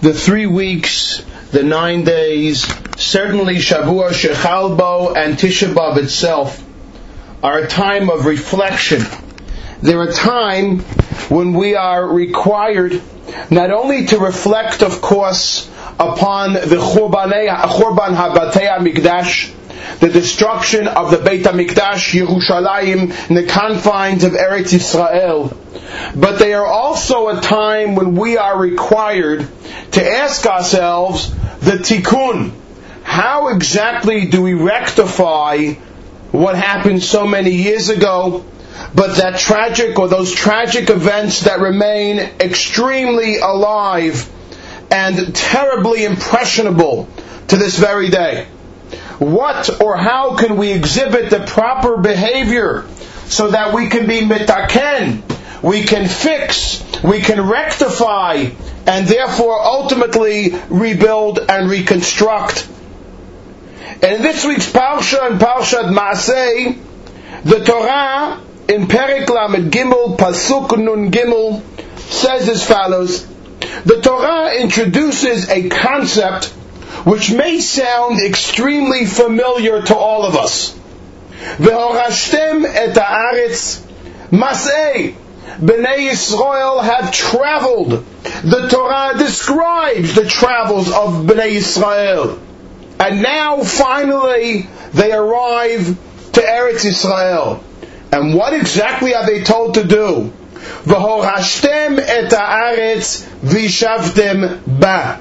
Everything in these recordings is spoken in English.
the 3 weeks, the 9 days, certainly Shavua Shechalbo and Tisha B'Av itself are a time of reflection. They're a time when we are required not only to reflect, of course, upon the Churban HaBatei HaMikdash, the destruction of the Beit HaMikdash, Yerushalayim, in the confines of Eretz Yisrael. But they are also a time when we are required to ask ourselves the tikkun. How exactly do we rectify what happened so many years ago, but that tragic, or those tragic events that remain extremely alive and terribly impressionable to this very day? What or how can we exhibit the proper behavior so that we can be mitaken, we can fix, we can rectify, and therefore ultimately rebuild and reconstruct? And in this week's Parsha, in Parshat Maaseh, the Torah in Perek Lamed Gimel, Pasuk Nun Gimel, says as follows. The Torah introduces a concept which may sound extremely familiar to all of us. V'horashtem et haaretz mas'eh. Bnei Yisrael have traveled. The Torah describes the travels of Bnei Yisrael. And now, finally, they arrive to Eretz Yisrael. And what exactly are they told to do? V'horashtem et haaretz v'shavtem ba.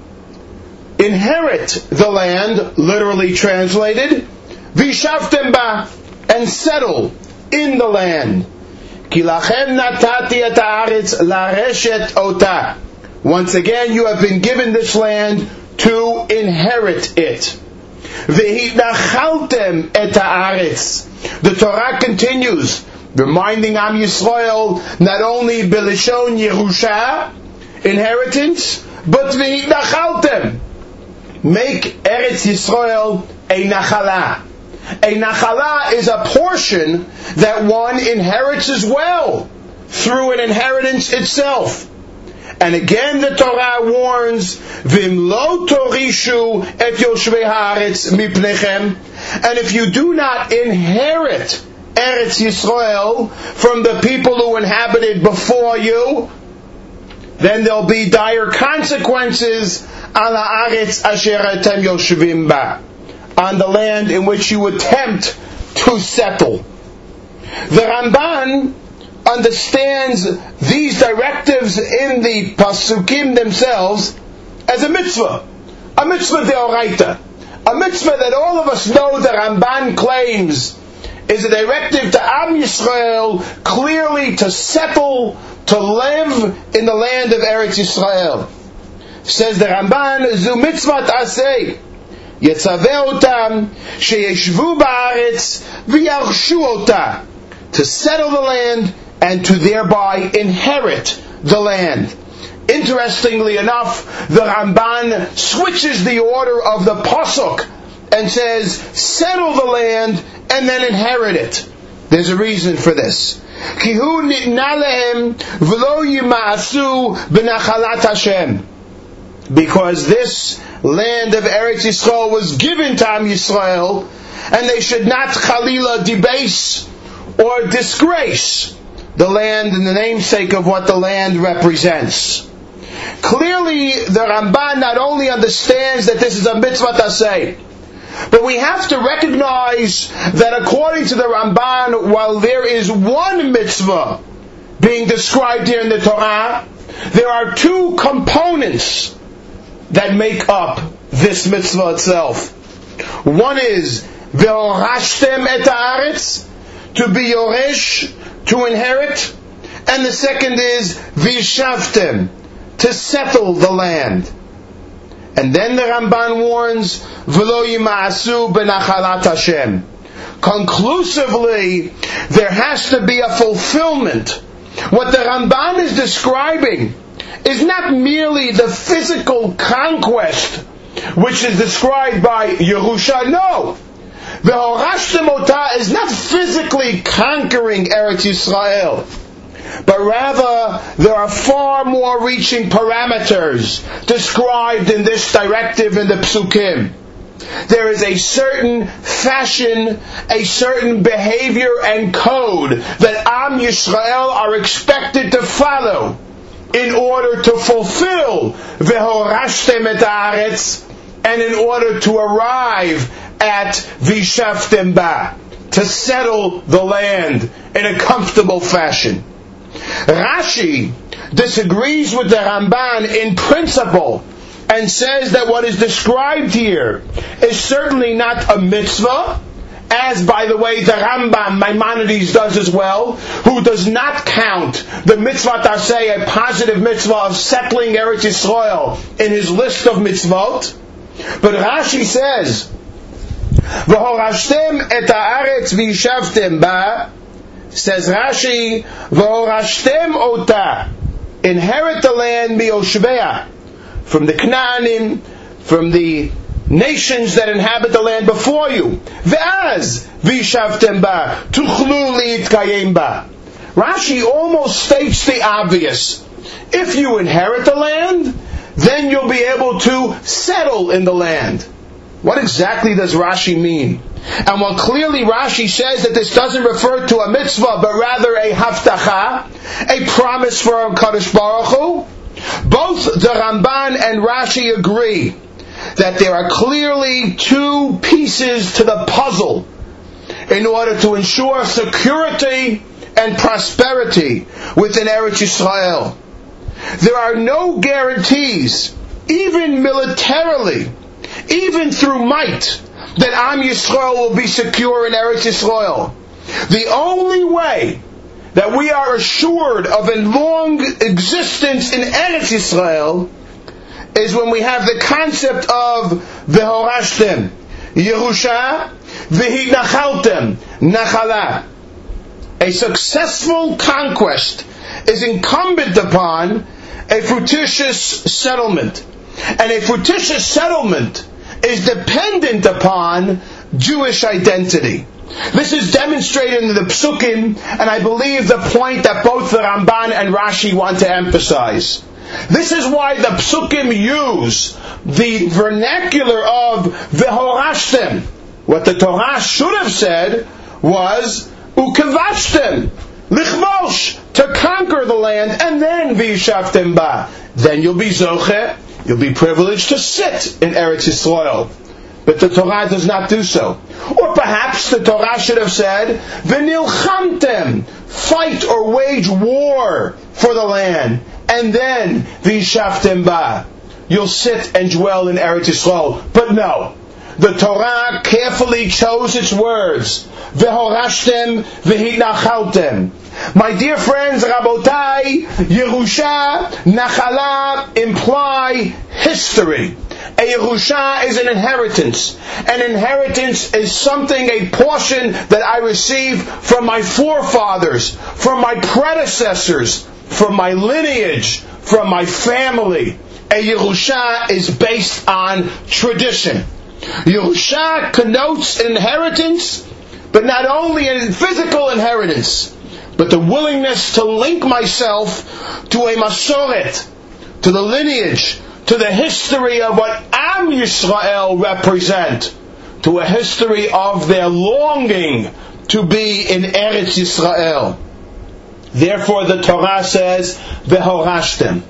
Inherit the land, literally translated, v'shavtem ba, and settle in the land. Ki lachem natati et haaretz lareshet ota. Once again, you have been given this land to inherit it. V'hitnachaltem et haaretz. The Torah continues, reminding Am Yisrael not only B'lishon Yerusha, inheritance, but v'hitnachaltem. Make Eretz Yisrael a nachala. A nachala is a portion that one inherits as well, through an inheritance itself. And again the Torah warns, Vim lo torishu et yoshvei haaretz mipnechem. And if you do not inherit Eretz Yisrael from the people who inhabited before you, then there'll be dire consequences on the land in which you attempt to settle. The Ramban understands these directives in the Pasukim themselves as a mitzvah deoraita, a mitzvah that all of us know the Ramban claims is a directive to Am Yisrael clearly to settle, to live in the land of Eretz Yisrael. Says the Ramban, Zu mitzvat aseh, yetzaveh otam, sheyeshvu ba'aretz, v'yarshu ota, to settle the land and to thereby inherit the land. Interestingly enough, the Ramban switches the order of the pasuk and says, settle the land and then inherit it. There's a reason for this. Ki hu nitna lehem v'lo yima'asu b'nachalat Hashem. Because this land of Eretz Yisrael was given to Am Yisrael, and they should not chalila debase or disgrace the land and the namesake of what the land represents. Clearly, the Ramban not only understands that this is a mitzvah taseh, but we have to recognize that according to the Ramban, while there is one mitzvah being described here in the Torah, there are two components that make up this mitzvah itself. One is V'orashtem et haaretz, to be yoresh, to inherit, and the second is V'shavtem, to settle the land. And then the Ramban warns V'lo yima'asu b'nachalat Hashem. Conclusively, there has to be a fulfillment. What the Ramban is describing is not merely the physical conquest which is described by Yerusha. No. The Horashtem Ota is not physically conquering Eretz Yisrael. but rather there are far more reaching parameters described in this directive in the Psukim. There is a certain fashion, a certain behavior and code that Am Yisrael are expected to follow in order to fulfill V'horashtem et haaretz, and in order to arrive at V'shavtem ba, to settle the land in a comfortable fashion. Rashi disagrees with the Ramban in principle and says that what is described here is certainly not a mitzvah, as, by the way, the Rambam, Maimonides, does as well, who does not count the mitzvah tarseh, a positive mitzvah of settling Eretz Yisrael, in his list of mitzvot. But Rashi says, V'horashtem et haaretz v'yishavtem ba, says Rashi, V'horashtem ota, inherit the land miyoshvea, from the Knaanim, from the nations that inhabit the land before you. Ve'az v'yishavtem ba, tuchlu li'itkayem ba. Rashi almost states the obvious. If you inherit the land, then you'll be able to settle in the land. What exactly does Rashi mean? And while clearly Rashi says that this doesn't refer to a mitzvah, but rather a haftacha, a promise from Kadosh Baruch Hu, both the Ramban and Rashi agree that there are clearly two pieces to the puzzle in order to ensure security and prosperity within Eretz Yisrael. There are no guarantees, even militarily, even through might, that Am Yisrael will be secure in Eretz Yisrael. The only way that we are assured of a long existence in Eretz Yisrael is when we have the concept of V'horashtem, Yerusha, V'hinachaltem, Nachala. A successful conquest is incumbent upon a fruititious settlement. And a fruititious settlement is dependent upon Jewish identity. This is demonstrated in the Psukim, and I believe the point that both the Ramban and Rashi want to emphasize. This is why the Psukim use the vernacular of V'horashtem. What the Torah should have said was Ukevashtem, Lichvosh, to conquer the land, and then V'yishavtem ba. Then you'll be Zoche, you'll be privileged to sit in Eretz Yisrael. But the Torah does not do so. Or perhaps the Torah should have said, V'nilchamtem, fight or wage war for the land, and then V'yishavtem ba, you'll sit and dwell in Eretz Yisrael. But no, the Torah carefully chose its words. V'horashtem v'hinachaltem. My dear friends, Rabotai, Yerusha, Nachala imply history. A Yerusha is an inheritance. An inheritance is something, a portion that I receive from my forefathers, from my predecessors, from my lineage, from my family. A Yerusha is based on tradition. Yerusha connotes inheritance, but not only a physical inheritance, but the willingness to link myself to a Masoret, to the lineage, to the history of what Am Yisrael represent, to a history of their longing to be in Eretz Yisrael. Therefore the Torah says, V'horashtem.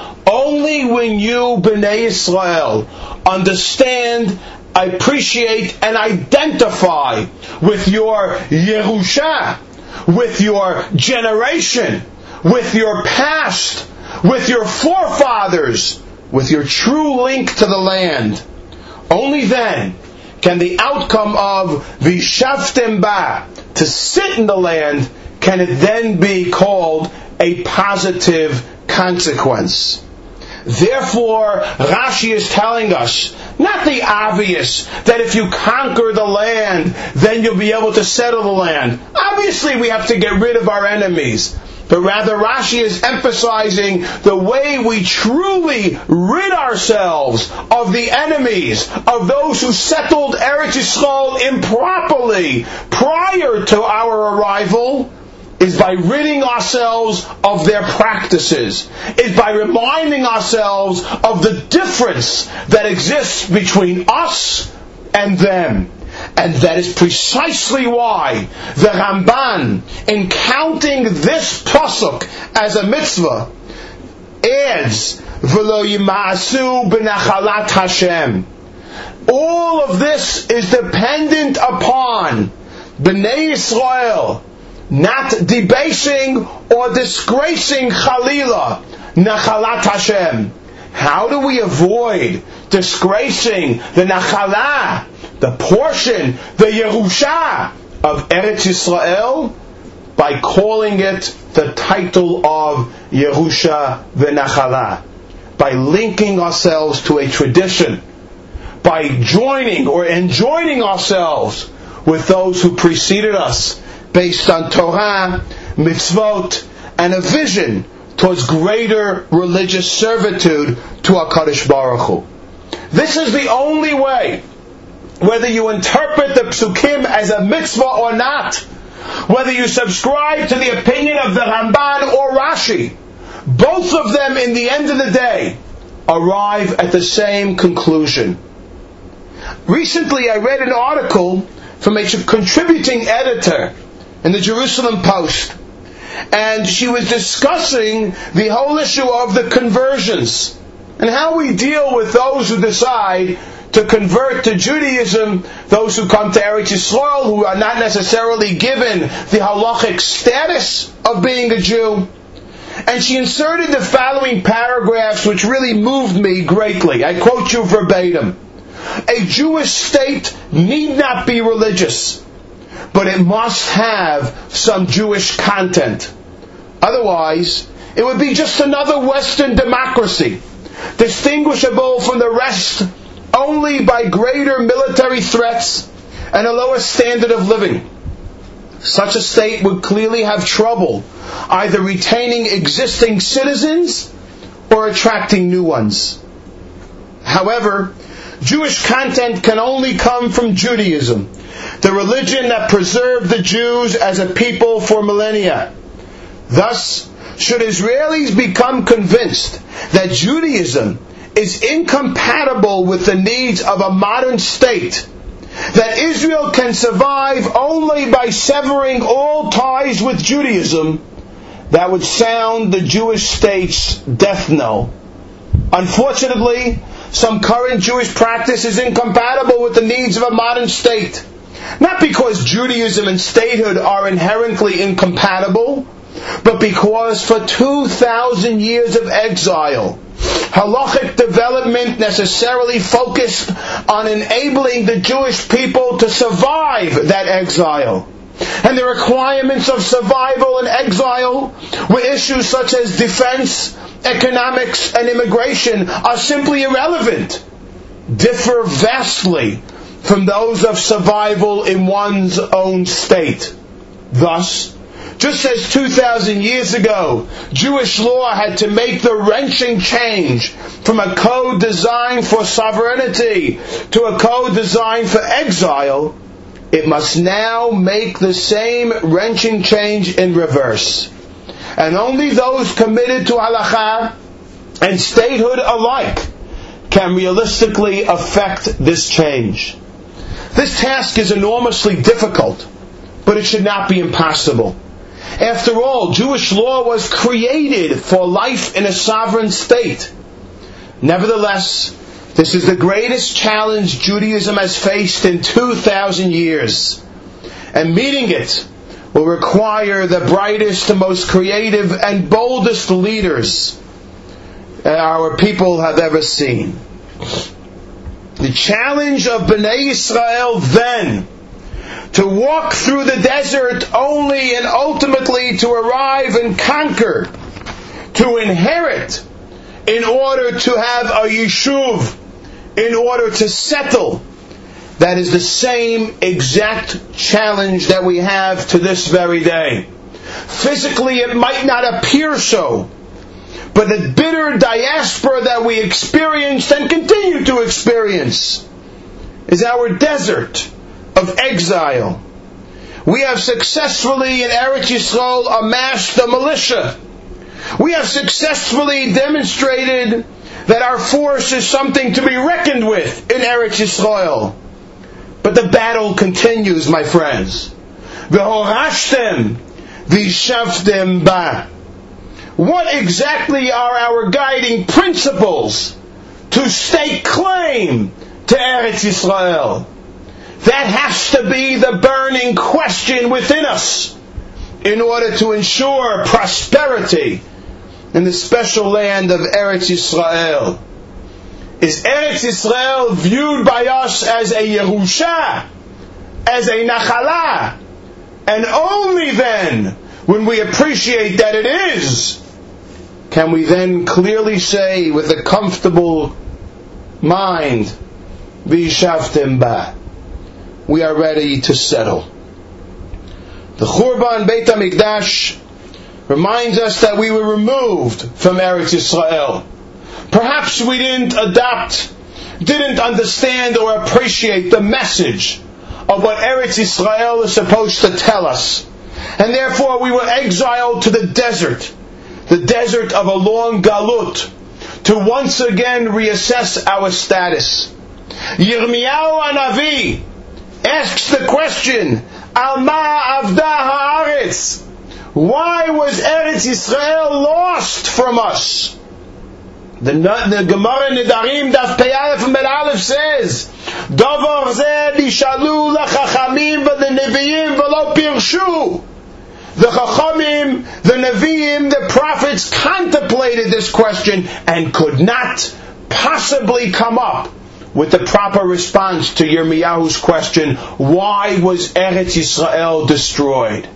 Only when you, Bnei Yisrael, understand, appreciate, and identify with your Yerusha, with your generation, with your past, with your forefathers, with your true link to the land, only then can the outcome of V'yishavtem ba, to sit in the land, can it then be called a positive consequence. Therefore, Rashi is telling us, not the obvious, that if you conquer the land, then you'll be able to settle the land. Obviously, we have to get rid of our enemies. But rather, Rashi is emphasizing the way we truly rid ourselves of the enemies, of those who settled Eretz Yisrael improperly prior to our arrival, is by ridding ourselves of their practices, is by reminding ourselves of the difference that exists between us and them. And that is precisely why the Ramban, in counting this pasuk as a mitzvah, adds V'lo yima'asu b'nachalat Hashem. All of this is dependent upon Bnei Yisrael not debasing or disgracing Chalila Nachalat Hashem. How do we avoid disgracing the Nachalah, the portion, the Yerusha of Eretz Yisrael? By calling it the title of Yerusha v'Nachalah. By linking ourselves to a tradition. By joining or enjoining ourselves with those who preceded us, based on Torah, mitzvot, and a vision towards greater religious servitude to HaKadosh Baruch Hu. This is the only way, whether you interpret the psukim as a mitzvah or not, whether you subscribe to the opinion of the Ramban or Rashi, both of them in the end of the day arrive at the same conclusion. Recently I read an article from a contributing editor in the Jerusalem Post, and she was discussing the whole issue of the conversions and how we deal with those who decide to convert to Judaism, those who come to Eretz Yisrael who are not necessarily given the halachic status of being a Jew. And she inserted the following paragraphs which really moved me greatly. I quote you verbatim. A Jewish state need not be religious, but it must have some Jewish content. Otherwise, it would be just another Western democracy, distinguishable from the rest only by greater military threats and a lower standard of living. Such a state would clearly have trouble either retaining existing citizens or attracting new ones. However, Jewish content can only come from Judaism, the religion that preserved the Jews as a people for millennia. Thus, should Israelis become convinced that Judaism is incompatible with the needs of a modern state, that Israel can survive only by severing all ties with Judaism, that would sound the Jewish state's death knell. Unfortunately, some current Jewish practice is incompatible with the needs of a modern state. Not because Judaism and statehood are inherently incompatible, but because for 2,000 years of exile, halachic development necessarily focused on enabling the Jewish people to survive that exile. And the requirements of survival and exile, with issues such as defense, economics, and immigration, are simply irrelevant, differ vastly from those of survival in one's own state. Thus, just as 2,000 years ago, Jewish law had to make the wrenching change from a code designed for sovereignty to a code designed for exile, it must now make the same wrenching change in reverse. And only those committed to halakha and statehood alike can realistically affect this change. This task is enormously difficult, but it should not be impossible. After all, Jewish law was created for life in a sovereign state. Nevertheless, this is the greatest challenge Judaism has faced in 2,000 years. And meeting it will require the brightest, the most creative, and boldest leaders our people have ever seen. The challenge of Bnei Yisrael then, to walk through the desert only and ultimately to arrive and conquer, to inherit in order to have a yishuv, in order to settle, that is the same exact challenge that we have to this very day. Physically it might not appear so, but the bitter diaspora that we experienced and continue to experience is our desert of exile. We have successfully in Eretz Yisrael amassed a militia. We have successfully demonstrated that our force is something to be reckoned with in Eretz Yisrael. But the battle continues, my friends. V'horashtem v'shavtem ba. What exactly are our guiding principles to stake claim to Eretz Yisrael? That has to be the burning question within us in order to ensure prosperity in the special land of Eretz Yisrael. Is Eretz Yisrael viewed by us as a Yerusha, as a Nachala? And only then, when we appreciate that it is, can we then clearly say with a comfortable mind, V'yishavtem ba. We are ready to settle. The Churban Beit HaMikdash reminds us that we were removed from Eretz Yisrael. Perhaps we didn't understand or appreciate the message of what Eretz Yisrael is supposed to tell us. And therefore we were exiled to the desert of a long galut, to once again reassess our status. Yirmiyahu Hanavi asks the question, Al ma avda haaretz? Why was Eretz Yisrael lost from us? The Gemara Nedarim Daf Pei Aleph and Bet Aleph says, Davar zeh nishalu lachachamim v'leneviim v'lo pirshu. The Chachamim, the Nevi'im, the prophets contemplated this question and could not possibly come up with the proper response to Yirmiyahu's question, why was Eretz Yisrael destroyed?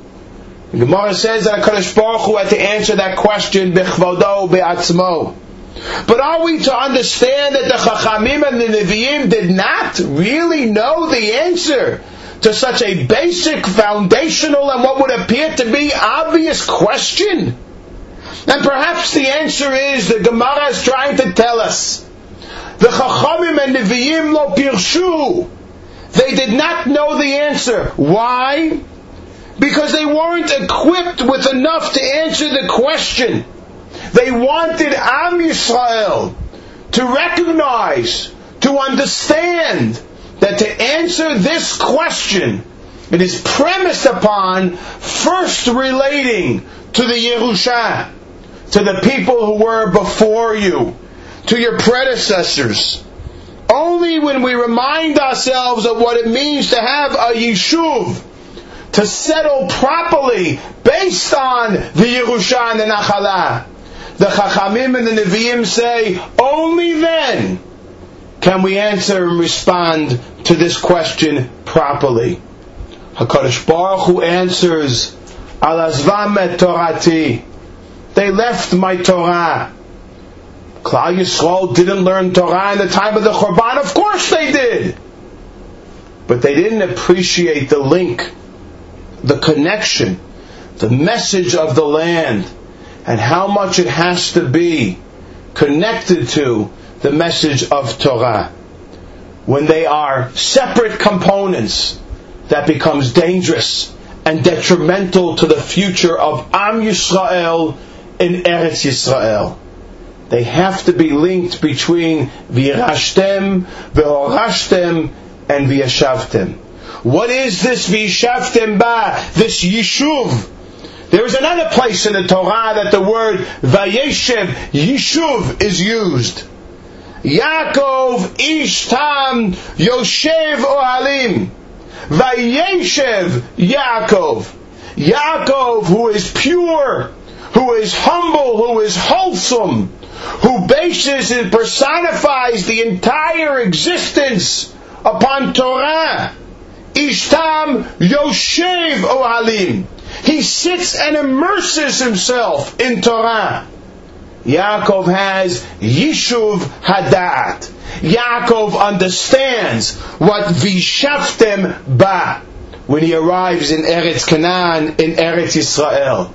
The Gemara says that HaKadosh Baruch Hu had to answer that question b'chvodo be'atzmo. But are we to understand that the Chachamim and the Nevi'im did not really know the answer to such a basic, foundational, and what would appear to be obvious question? And perhaps the answer is, the Gemara is trying to tell us, the Chachamim and Nevi'im lo pirshu. They did not know the answer. Why? Because they weren't equipped with enough to answer the question. They wanted Am Yisrael to recognize, to understand that to answer this question, it is premised upon first relating to the Yerusha, to the people who were before you, to your predecessors. Only when we remind ourselves of what it means to have a Yishuv, to settle properly based on the Yerusha and the Nachala, the Chachamim and the Nevi'im say, only then can we answer and respond to this question properly. HaKadosh Baruch Hu answers, Al azvam et Torati. They left my Torah. Klal Yisrael didn't learn Torah in the time of the Churban. Of course they did. But they didn't appreciate the link, the connection, the message of the land, and how much it has to be connected to the message of Torah. When they are separate components, that becomes dangerous and detrimental to the future of Am Yisrael in Eretz Yisrael. They have to be linked between V'yirashtem, V'horashtem, and V'yashavtem. What is this V'yishavtem ba? This Yishuv. There is another place in the Torah that the word Vayeshev, Yishuv, is used. Yaakov ish tam Yoshev ohalim. Vayeshev Yaakov. Yaakov, who is pure, who is humble, who is wholesome, who bases and personifies the entire existence upon Torah. Ishtam Yoshev Ohalim. He sits and immerses himself in Torah. Yaakov has Yishuv Hadat. Yaakov understands what V'yishavtem ba when he arrives in Eretz Canaan, in Eretz Yisrael.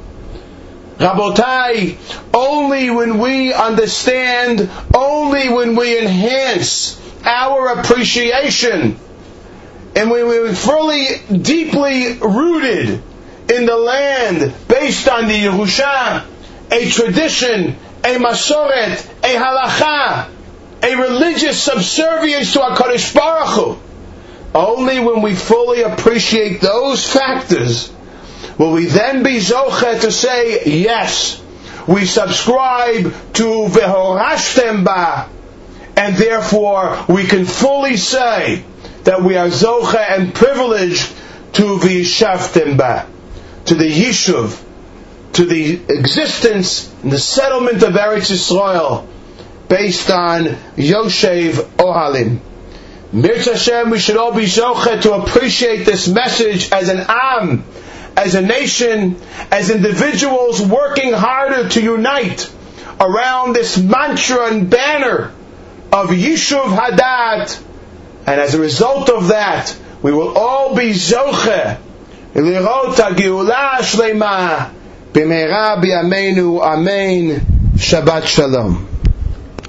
Rabotai, only when we understand, only when we enhance our appreciation and we were fully, deeply rooted in the land based on the Yerusha, a tradition, a Masoret, a Halacha, a religious subservience to HaKadosh Baruch Hu. Only when we fully appreciate those factors will we then be Zocheh to say, yes, we subscribe to Vehorashtem Ba, and therefore we can fully say that we are Zocheh and privileged to V'yishaftem Ba, to the Yishuv, to the existence and the settlement of Eretz Yisrael based on Yoshev Ohalim. Mirz Hashem, we should all be Zocheh to appreciate this message as an Am, as a nation, as individuals working harder to unite around this mantra and banner of Yishuv Hadat. And as a result of that, we will all be Zocheh Lirot HaGeula Shlema B'meira B'yameinu Amen. Shabbat Shalom.